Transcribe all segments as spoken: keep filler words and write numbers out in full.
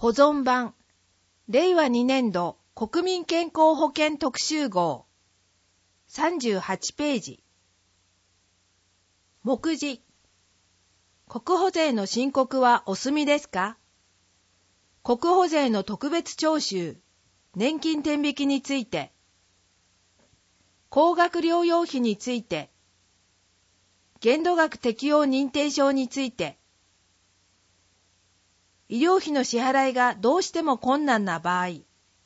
保存版れいわにねんど国民健康保険特集号さんじゅうはちページ。目次。国保税の申告はお済みですか？国保税の特別徴収、年金天引きについて、高額療養費について、限度額適用認定証について、医療費の支払いがどうしても困難な場合、医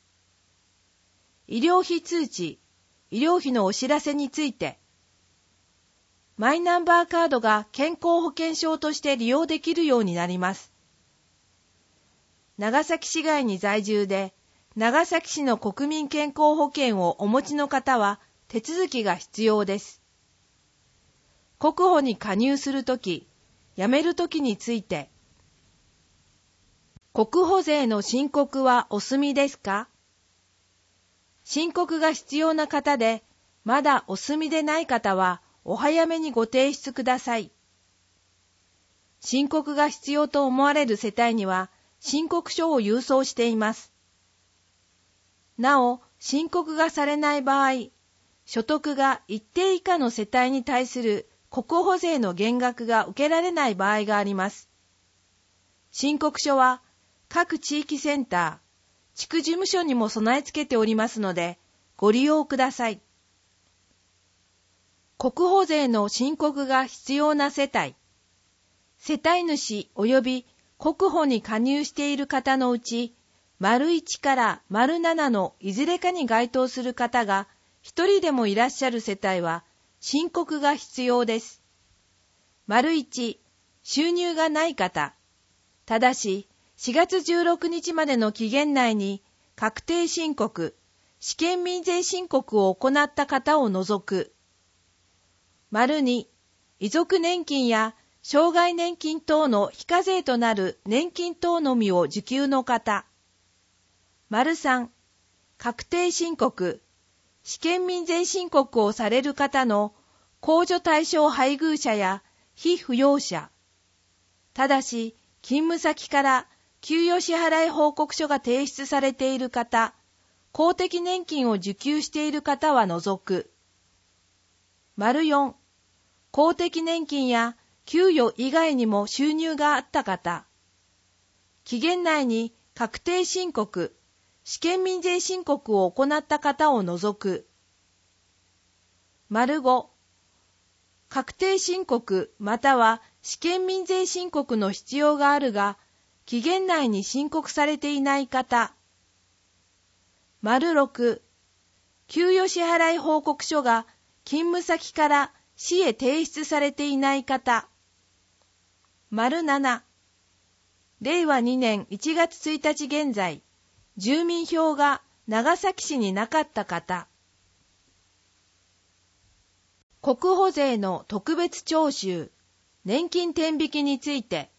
療費通知、医療費のお知らせについて、マイナンバーカードが健康保険証として利用できるようになります。長崎市外に在住で、長崎市の国民健康保険をお持ちの方は手続きが必要です。国保に加入するとき、辞めるときについて、国保税の申告はお済みですか？申告が必要な方で、まだお済みでない方は、お早めにご提出ください。申告が必要と思われる世帯には、申告書を郵送しています。なお、申告がされない場合、所得が一定以下の世帯に対する国保税の減額が受けられない場合があります。申告書は、各地域センター、地区事務所にも備え付けておりますので、ご利用ください。国保税の申告が必要な世帯、世帯主及び国保に加入している方のうち、丸いちから丸ななのいずれかに該当する方が一人でもいらっしゃる世帯は、申告が必要です。丸いち、収入がない方、ただし、しがつじゅうろくにちまでの期限内に確定申告、試験民税申告を行った方を除く。丸に、遺族年金や障害年金等の非課税となる年金等のみを受給の方。丸さん、確定申告、試験民税申告をされる方の控除対象配偶者や被扶養者。ただし、勤務先から給与支払い報告書が提出されている方、公的年金を受給している方は除く。丸よん、公的年金や給与以外にも収入があった方、期限内に確定申告、試験民税申告を行った方を除く。丸ご、確定申告または試験民税申告の必要があるが、期限内に申告されていない方。丸ろく、給与支払い報告書が勤務先から市へ提出されていない方。丸なな、れいわにねんいちがつついたち現在、住民票が長崎市になかった方。国保税の特別徴収、年金天引きについて、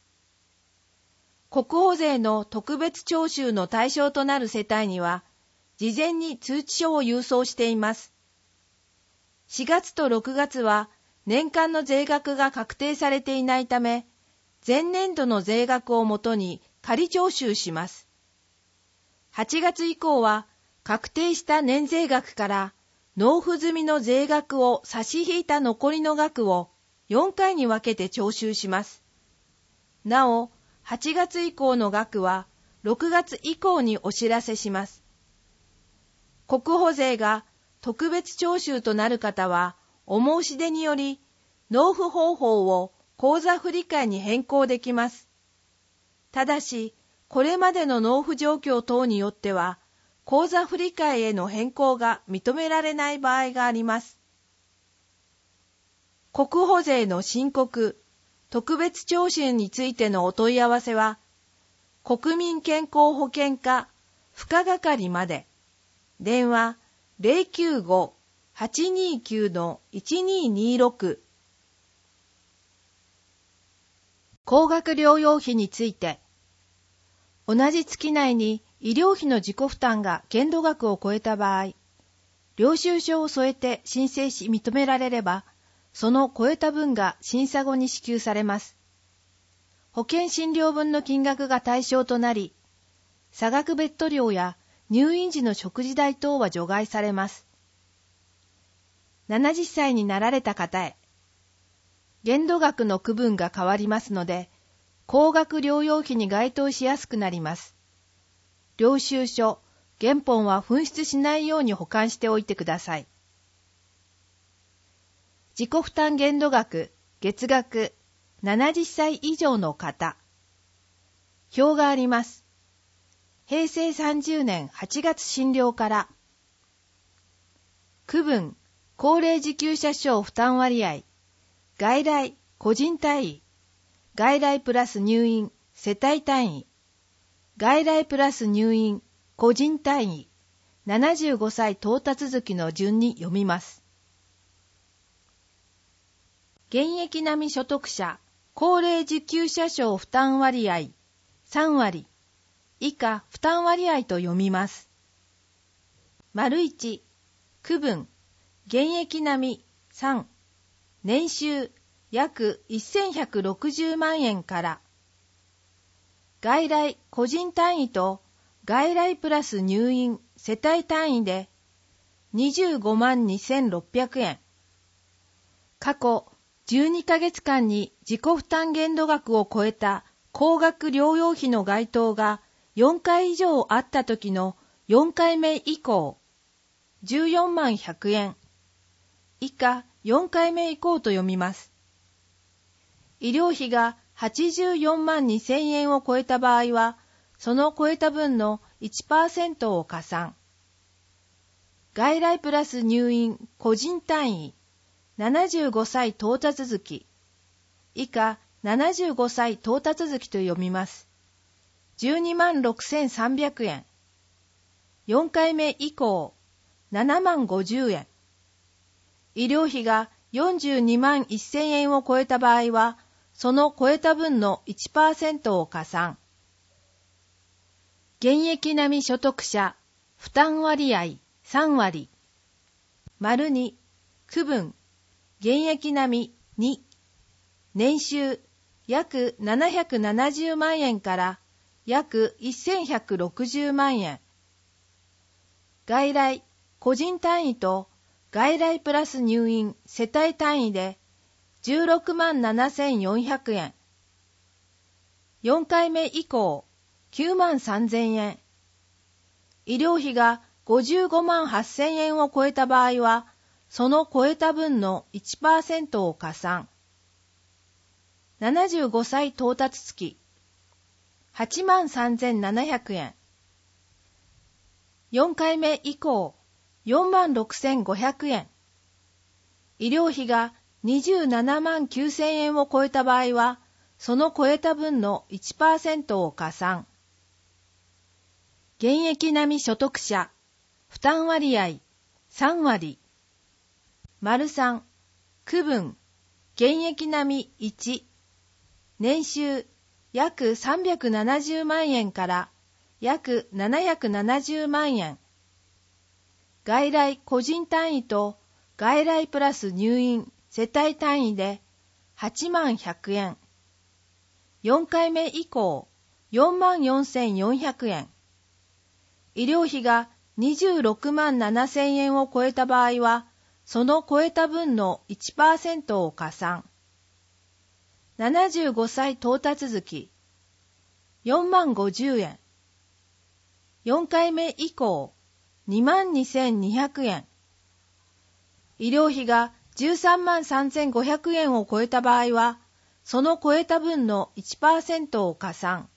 国保税の特別徴収の対象となる世帯には、事前に通知書を郵送しています。しがつとろくがつは年間の税額が確定されていないため、前年度の税額をもとに仮徴収します。はちがつ以降は確定した年税額から納付済みの税額を差し引いた残りの額をよんかいに分けて徴収します。なお、はちがつ以降の額はろくがつ以降にお知らせします。国保税が特別徴収となる方は、お申し出により納付方法を口座振替に変更できます。ただし、これまでの納付状況等によっては、口座振替への変更が認められない場合があります。国保税の申告、特別徴収についてのお問い合わせは、国民健康保険課付加係まで、電話 ゼロきゅうご はちにきゅう いちににろく。高額療養費について、同じ月内に医療費の自己負担が限度額を超えた場合、領収書を添えて申請し認められれば、その超えた分が審査後に支給されます。保険診療分の金額が対象となり、 差額ベッド料や入院時の食事代等は除外されます。ななじゅっさいになられた方へ、限度額の区分が変わりますので、高額療養費に該当しやすくなります。領収書、原本は紛失しないように保管しておいてください。自己負担限度額、月額、ななじゅっさい以上の方。表があります。へいせいさんじゅうねんはちがつ診療から、区分、高齢受給者証負担割合、外来、個人単位、外来プラス入院、世帯単位、外来プラス入院、個人単位、ななじゅうごさい到達続きの順に読みます。現役並み所得者、高齢受給者証負担割合、さんわり、以下負担割合と読みます。丸いち、区分、現役並みさん、年収約せんひゃくろくじゅうまんえんから、外来個人単位と外来プラス入院世帯単位でにじゅうごまんにせんろっぴゃくえん。過去じゅうにかげつかんに自己負担限度額を超えた高額療養費の該当がよんかい以上あった時のよんかいめ以降、じゅうよんまんひゃくえん。以下よんかいめ以降と読みます。医療費がはちじゅうよんまんにせんえんを超えた場合は、その超えた分の いちパーセント を加算。外来プラス入院個人単位、ななじゅうごさい到達月、以下ななじゅうごさい到達月と読みます。じゅうにまんろくせんさんびゃくえん。よんかいめ以降、ななまんごじゅうえん。医療費がよんじゅうにまんせんえんを超えた場合は、その超えた分の いちパーセント を加算。現役並み所得者、負担割合さんわり。丸に、区分、現役並みに、年収約ななひゃくななじゅうまんえんから約せんひゃくろくじゅうまんえん。外来、個人単位と外来プラス入院世帯単位でじゅうろくまんななせんよんひゃくえん。よんかいめ以降、きゅうまんさんぜんえん。医療費がごじゅうごまんはっせんえんを超えた場合は、その超えた分の いちパーセント を加算。ななじゅうごさい到達月、はちまんさんぜんななひゃくえん。よんかいめ以降、よんまんろくせんごひゃくえん。医療費がにじゅうななまんきゅうせんえんを超えた場合は、その超えた分の いちパーセント を加算。現役並み所得者、負担割合さんわり。丸さん、区分、現役並みいち。年収約さんびゃくななじゅうまんえんから約ななひゃくななじゅうまんえん。外来個人単位と外来プラス入院世帯単位ではちまんひゃくえん。よんかいめ以降、よんまんよんせんよんひゃくえん。医療費がにじゅうろくまんななせんえんを超えた場合は、その超えた分の いちパーセント を加算。ななじゅうごさい到達月、よんまんごじゅうえん。よんかいめ以降、にまんにせんにひゃくえん。医療費がじゅうさんまんさんぜんごひゃくえんを超えた場合は、その超えた分の いちパーセント を加算。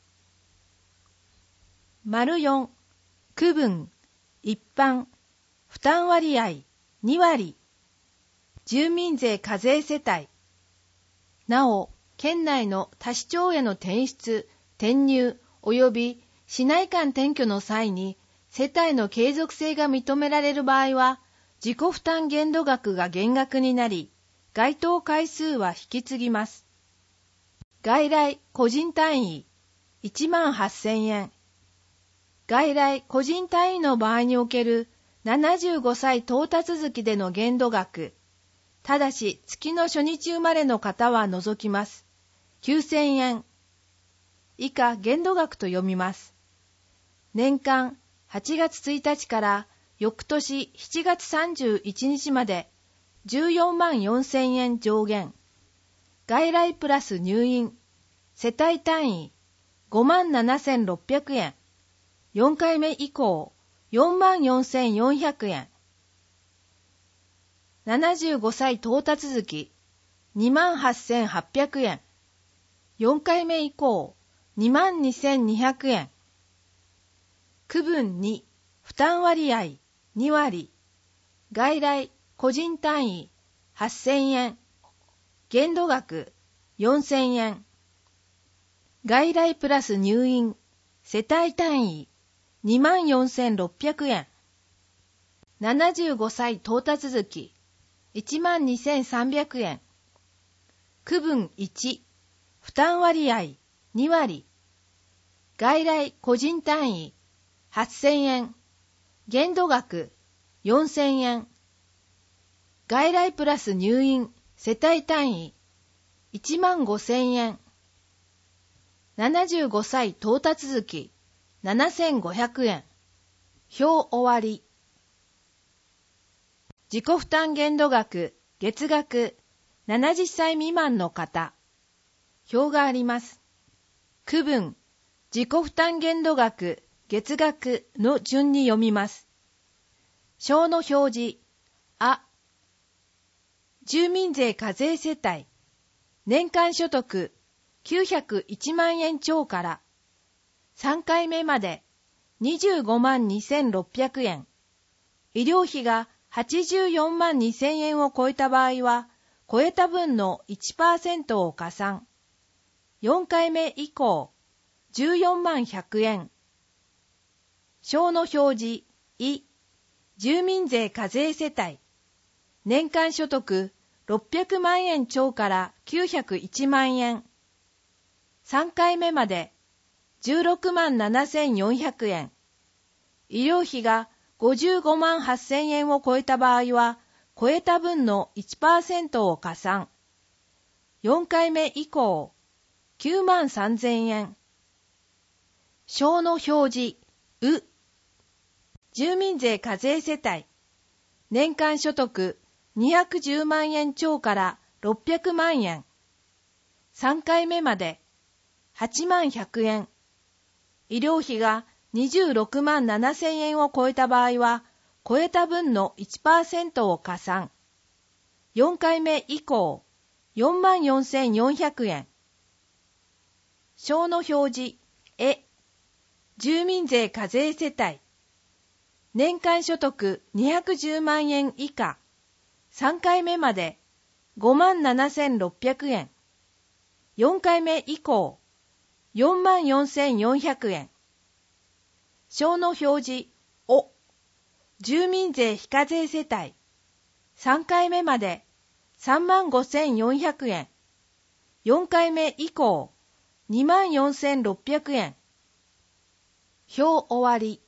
丸よん、区分、一般、負担割合にわり。住民税課税世帯。なお、県内の他市町への転出、転入及び市内間転居の際に世帯の継続性が認められる場合は、自己負担限度額が減額になり、該当回数は引き継ぎます。外来個人単位いちまんはっせんえん。外来個人単位の場合におけるななじゅうごさい到達月での限度額、ただし月の初日生まれの方は除きます。きゅうせんえん。以下限度額と読みます。 年間はちがつついたちから翌年しちがつさんじゅういちにちまでじゅうよんまんよんせんえん上限。外来プラス入院。世帯単位ごまんななせんろっぴゃくえん。よんかいめ以降よんまんよんせんよんひゃくえん。ななじゅうごさい到達月にまんはっせんはっぴゃくえん。よんかいめ以降にまんにせんにひゃくえん。区分に負担割合にわり。外来個人単位はっせんえん。限度額よんせんえん。外来プラス入院世帯単位にまんよんせんろっぴゃくえん。ななじゅうごさい到達月いちまんにせんさんびゃくえん。区分いち負担割合にわり。外来個人単位はっせんえん。限度額よんせんえん。外来プラス入院世帯単位いちまんごせんえん。ななじゅうごさい到達月ななせんごひゃくえん。表終わり。自己負担限度額月額ななじゅっさい未満の方。表があります。区分自己負担限度額月額の順に読みます。表の表示。あ。住民税課税世帯。年間所得きゅうひゃくいちまんえん超からさんかいめまでにじゅうごまんにせんろっぴゃくえん。医療費がはちじゅうよんまんにせんえんを超えた場合は、超えた分の いちパーセント を加算。よんかいめ以降、じゅうよんまんひゃくえん。表の表示、い、住民税課税世帯。年間所得ろっぴゃくまんえん超からきゅうひゃくいちまんえん。さんかいめまでじゅうろくまんななせんよんひゃくえん。医療費がごじゅうごまんはっせんえんを超えた場合は、超えた分の いちパーセント を加算。よんかいめ以降、きゅうまんさんぜんえん。表の表示、う。住民税課税世帯。年間所得にひゃくじゅうまんえん超からろっぴゃくまんえん。さんかいめまではちまんひゃくえん。医療費がにじゅうろくまんななせんえんを超えた場合は、超えた分の いちパーセント を加算。よんかいめ以降、よんまんよんせんよんひゃくえん。表の表示、え。住民税課税世帯。年間所得にひゃくじゅうまんえん以下。さんかいめまでごまんななせんろっぴゃくえん。よんかいめ以降、よんまんよんせんよんひゃくえん。表の表示、お。住民税非課税世帯。さんかいめまでさんまんごせんよんひゃくえん。よんかいめ以降、にまんよんせんろっぴゃくえん。表終わり。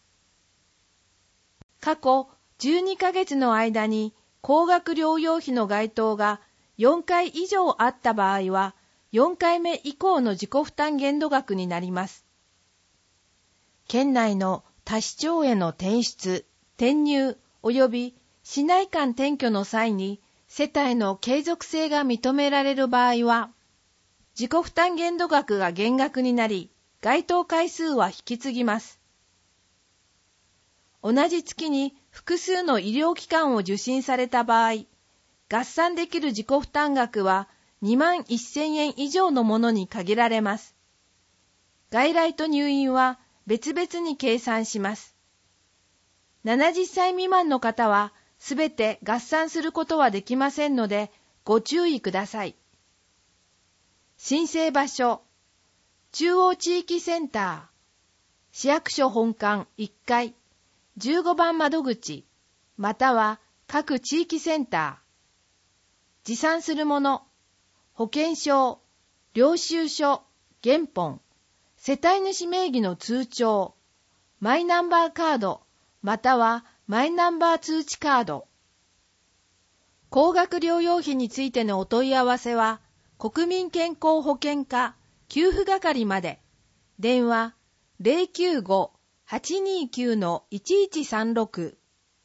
過去じゅうにかげつの間に高額療養費の該当がよんかい以上あった場合は、よんかいめ以降の自己負担限度額になります。県内の他市町への転出、転入及び市内間転居の際に世帯の継続性が認められる場合は、自己負担限度額が減額になり、該当回数は引き継ぎます。同じ月に複数の医療機関を受診された場合、合算できる自己負担額はにまんせんえん以上のものに限られます。外来と入院は別々に計算します。ななじゅっさい未満の方はすべて合算することはできませんので、ご注意ください。申請場所、中央地域センター、市役所本館いっかい、じゅうごばん窓口、または各地域センター。持参するもの、保険証、領収書、原本、世帯主名義の通帳、マイナンバーカード、またはマイナンバー通知カード。高額療養費についてのお問い合わせは、国民健康保険課給付係まで。電話 ゼロきゅうごはちにきゅうのいちいちさんろく。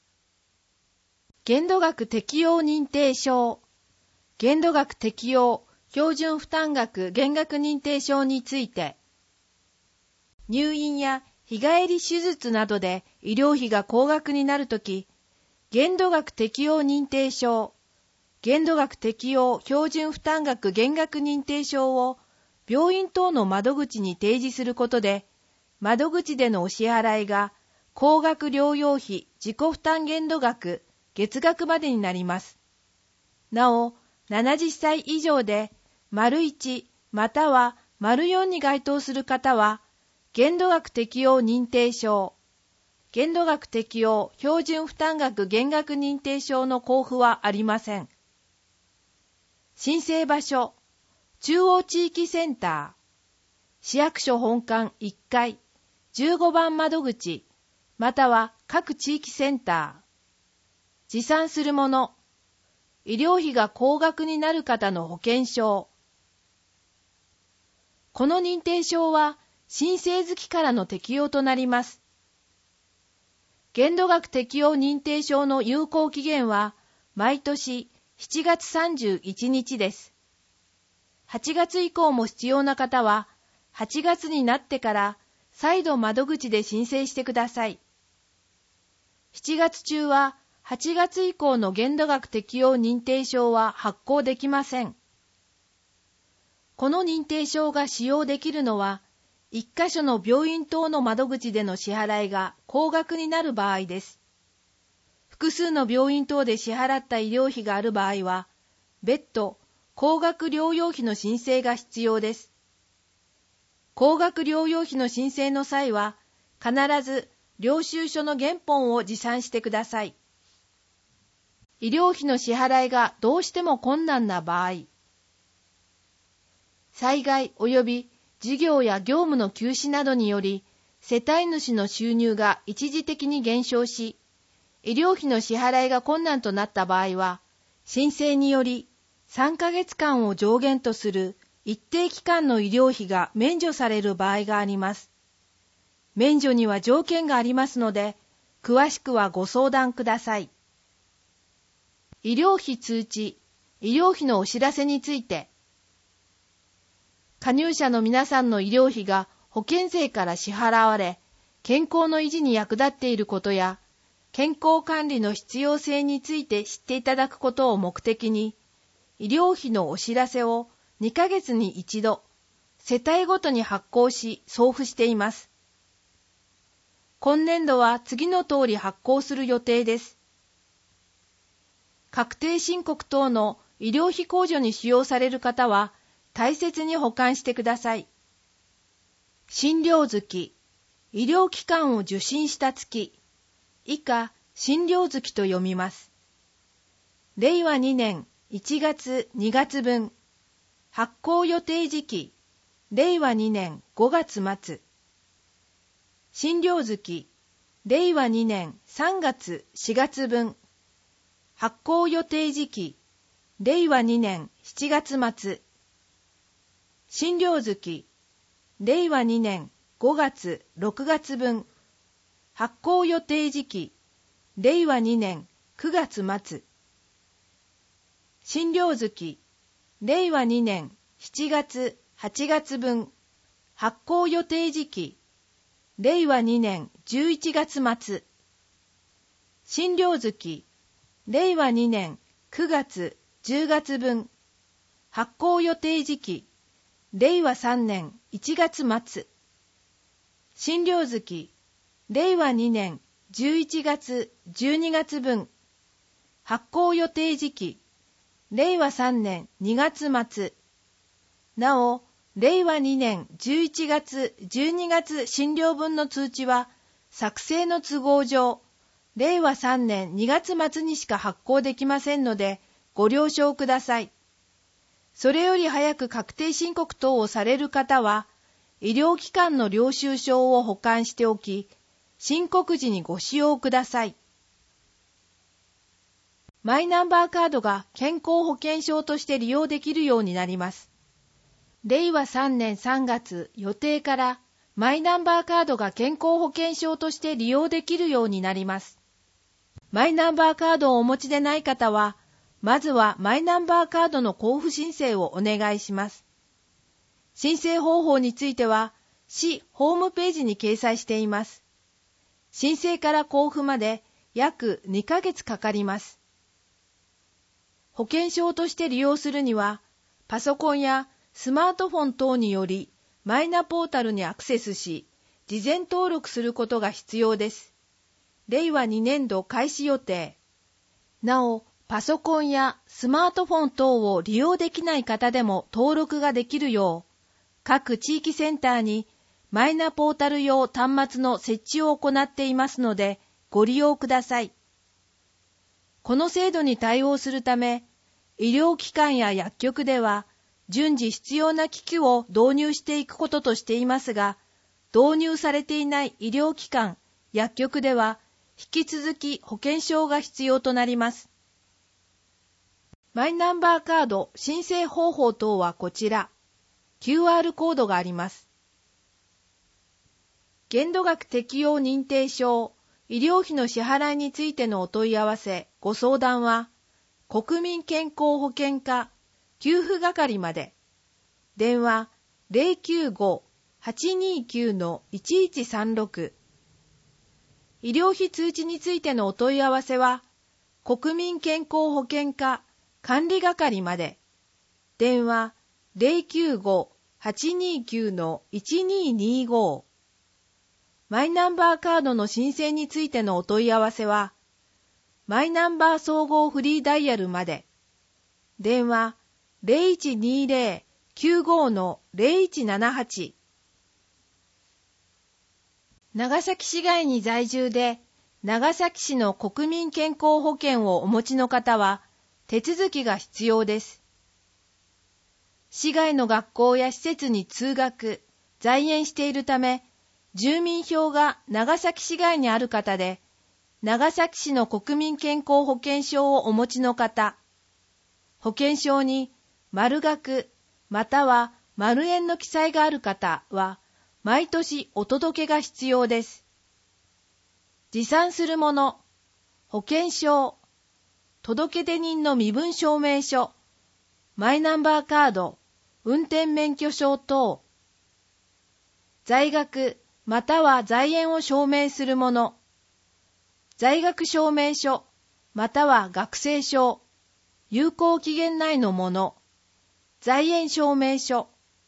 限度額適用認定証。限度額適用標準負担額減額認定証について、入院や日帰り手術などで医療費が高額になるとき、限度額適用認定証、限度額適用標準負担額減額認定証を病院等の窓口に提示することで、窓口でのお支払いが高額療養費自己負担限度額月額までになります。なお、ななじゅっさい以上で丸いちまたは丸よんに該当する方は、限度額適用認定証、限度額適用標準負担額減額認定証の交付はありません。申請場所、中央地域センター、市役所本館いっかい、じゅうごばん窓口、または各地域センター。持参するもの、医療費が高額になる方の保険証。この認定証は申請月からの適用となります。限度額適用認定証の有効期限は毎年しちがつさんじゅういちにちです。はちがつ以降も必要な方は、はちがつになってから再度窓口で申請してください。しちがつ中ははちがつ以降の限度額適用認定証は発行できません。この認定証が使用できるのは、一箇所の病院等の窓口での支払いが高額になる場合です。複数の病院等で支払った医療費がある場合は、別途高額療養費の申請が必要です。高額療養費の申請の際は、必ず領収書の原本を持参してください。医療費の支払いがどうしても困難な場合、災害及び事業や業務の休止などにより、世帯主の収入が一時的に減少し、医療費の支払いが困難となった場合は、申請によりさんかげつかんを上限とする一定期間の医療費が免除される場合があります。免除には条件がありますので、詳しくはご相談ください。医療費通知、医療費のお知らせについて、加入者の皆さんの医療費が保険税から支払われ、健康の維持に役立っていることや、健康管理の必要性について知っていただくことを目的に、医療費のお知らせをにかげつに一度、世帯ごとに発行し送付しています。今年度は次の通り発行する予定です。確定申告等の医療費控除に使用される方は、大切に保管してください。診療月、医療機関を受診した月、以下、診療月と読みます。れいわにねんいちがつにがつぶん、発行予定時期、れいわにねんごがつまつ。診療月、れいわにねんさんがつしがつぶん、発行予定時期、れいわにねんしちがつまつ。診療月、れいわにねんごがつろくがつぶん、発行予定時期、れいわにねんくがつまつ。診療月、れいわにねんしちがつはちがつぶん、発行予定時期、れいわにねんじゅういちがつまつ。診療月、れいわにねんくがつじゅうがつぶん、発行予定時期、れいわさんねんいちがつまつ。診療月、れいわにねんじゅういちがつじゅうにがつぶん、発行予定時期、れいわさんねんにがつまつ。なお、れいわにねんじゅういちがつじゅうにがつ診療分の通知は、作成の都合上、れいわさんねんにがつまつにしか発行できませんので、ご了承ください。それより早く確定申告等をされる方は、医療機関の領収書を保管しておき、申告時にご使用ください。マイナンバーカードが健康保険証として利用できるようになります。れいわさんねんさんがつ予定からマイナンバーカードが健康保険証として利用できるようになります。マイナンバーカードをお持ちでない方は、まずはマイナンバーカードの交付申請をお願いします。申請方法については、市ホームページに掲載しています。申請から交付まで約にかげつかかります。保険証として利用するには、パソコンやスマートフォン等によりマイナポータルにアクセスし、事前登録することが必要です。れいわにねんど開始予定。なお、パソコンやスマートフォン等を利用できない方でも登録ができるよう、各地域センターにマイナポータル用端末の設置を行っていますので、ご利用ください。この制度に対応するため、医療機関や薬局では、順次必要な機器を導入していくこととしていますが、導入されていない医療機関、薬局では、引き続き保険証が必要となります。マイナンバーカード申請方法等はこちら。キューアール コードがあります。限度額適用認定証、医療費の支払いについてのお問い合わせ、ご相談は、国民健康保険課給付係まで。電話 ゼロきゅうご はちにきゅう いちいちさんろく。医療費通知についてのお問い合わせは、国民健康保険課管理係まで。電話ゼロきゅうご はちにきゅう いちににご。マイナンバーカードの申請についてのお問い合わせは、マイナンバー総合フリーダイヤルまで。電話ゼロいちにゼロ きゅうご ゼロいちななはち。長崎市外に在住で、長崎市の国民健康保険をお持ちの方は、手続きが必要です。市外の学校や施設に通学、在園しているため、住民票が長崎市外にある方で、長崎市の国民健康保険証をお持ちの方、保険証に丸額または丸円の記載がある方は、毎年お届けが必要です。持参するもの、保険証、届出人の身分証明書、マイナンバーカード、運転免許証等、在学または在園を証明するもの、在学証明書または学生証、有効期限内のもの、在園証明書、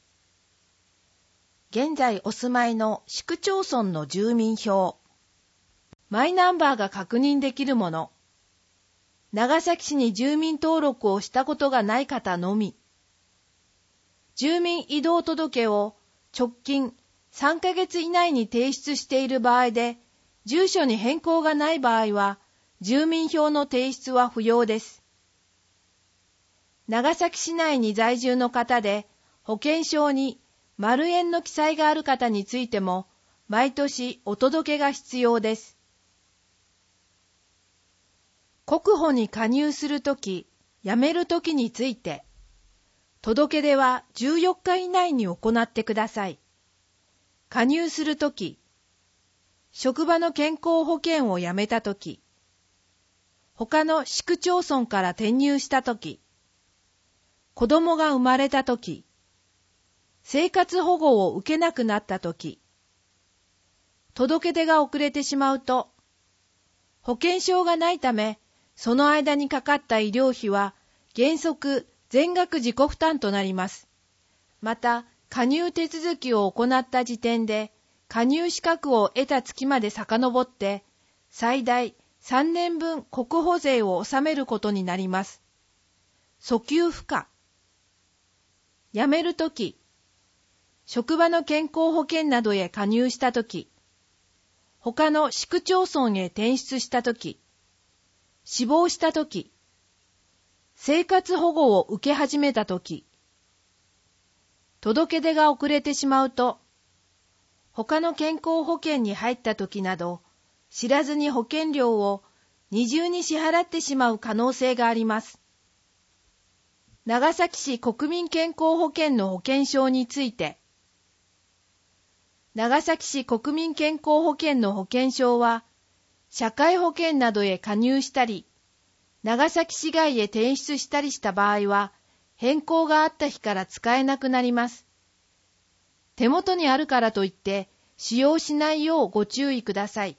現在お住まいの市区町村の住民票、マイナンバーが確認できるもの、長崎市に住民登録をしたことがない方のみ、住民移動届を直近さんかげつ以内に提出している場合で、住所に変更がない場合は、住民票の提出は不要です。長崎市内に在住の方で、保険証に丸円の記載がある方についても、毎年お届けが必要です。国保に加入するとき、辞めるときについて、届け出はじゅうよっか以内に行ってください。加入するとき、職場の健康保険を辞めたとき、他の市区町村から転入したとき、子供が生まれたとき、生活保護を受けなくなったとき、届け出が遅れてしまうと、保険証がないため、その間にかかった医療費は原則全額自己負担となります。また、加入手続きを行った時点で、加入資格を得た月まで遡って、最大さんねんぶん国保税を納めることになります。訴求不可。辞めるとき、職場の健康保険などへ加入したとき、他の市区町村へ転出したとき、死亡したとき、生活保護を受け始めたとき、届け出が遅れてしまうと、他の健康保険に入ったときなど、知らずに保険料を二重に支払ってしまう可能性があります。長崎市国民健康保険の保険証について、 長崎市国民健康保険の保険証は、社会保険などへ加入したり、長崎市外へ転出したりした場合は、変更があった日から使えなくなります。手元にあるからといって、使用しないようご注意ください。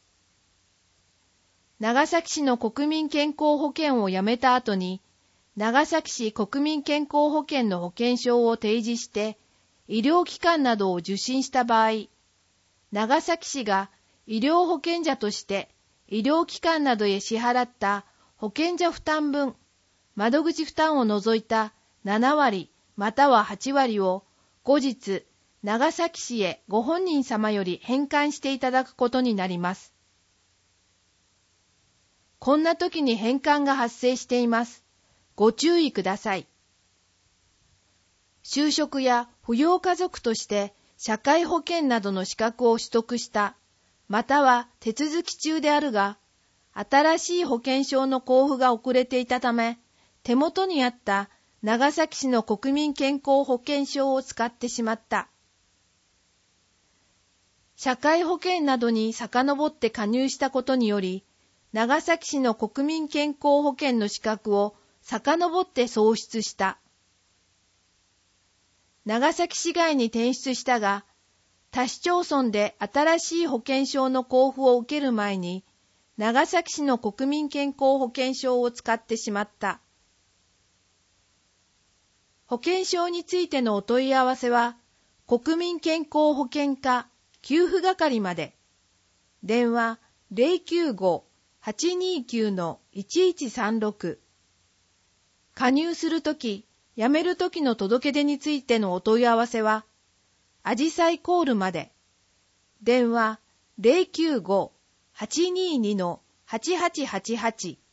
長崎市の国民健康保険をやめた後に、長崎市国民健康保険の保険証を提示して、医療機関などを受診した場合、長崎市が医療保険者として医療機関などへ支払った保険者負担分、窓口負担を除いたななわりまたははちわりを後日、長崎市へご本人様より返還していただくことになります。こんな時に返還が発生しています。ご注意ください。就職や扶養家族として社会保険などの資格を取得した、または手続き中であるが、新しい保険証の交付が遅れていたため、手元にあった長崎市の国民健康保険証を使ってしまった。社会保険などに遡って加入したことにより、長崎市の国民健康保険の資格を遡って喪失した。長崎市外に転出したが、他市町村で新しい保険証の交付を受ける前に、長崎市の国民健康保険証を使ってしまった。保険証についてのお問い合わせは、国民健康保険課給付係まで。電話 ゼロきゅうご はちにきゅう いちいちさんろく。加入するとき、辞めるときの届け出についてのお問い合わせは、あじさいコールまで。電話 ゼロきゅうご はちにーに はちはちはちはち。